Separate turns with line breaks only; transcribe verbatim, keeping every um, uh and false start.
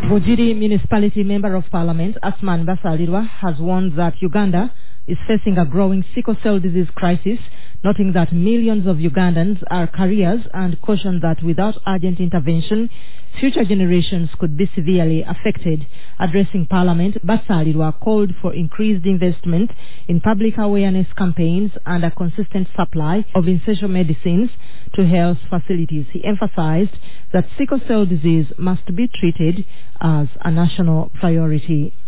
Bujiri Municipality Member of Parliament Asman Basalirwa has warned that Uganda is facing a growing sickle cell disease crisis, noting that millions of Ugandans are carriers and cautioned that without urgent intervention, future generations could be severely affected. Addressing Parliament, Basalirwa called for increased investment in public awareness campaigns and a consistent supply of essential medicines to health facilities. He emphasized that sickle cell disease must be treated as a national priority.